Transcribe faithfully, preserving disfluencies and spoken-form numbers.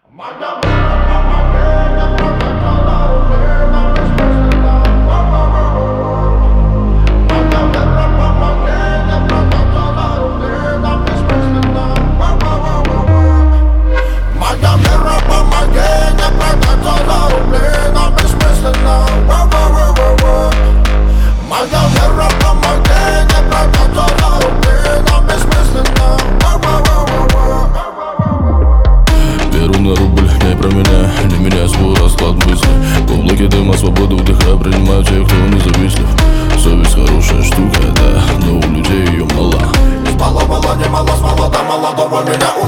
На рубль, не про меня, не меня свой расклад мысли. В облаке дыма свободу вдыхая, принимаю тех, кто независтлив. Совесть хорошая штука, да, но у людей ее мало. Из малого не мало, с молода молодого меня